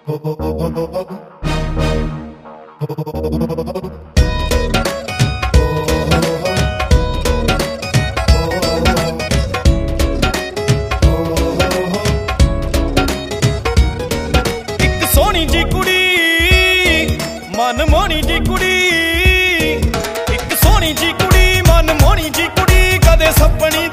सोहनी जी कुड़ी मन मोहनी जी कुड़ी, एक सोहनी जी कुड़ी मन मोहनी जी कुड़ी, कदे सपनी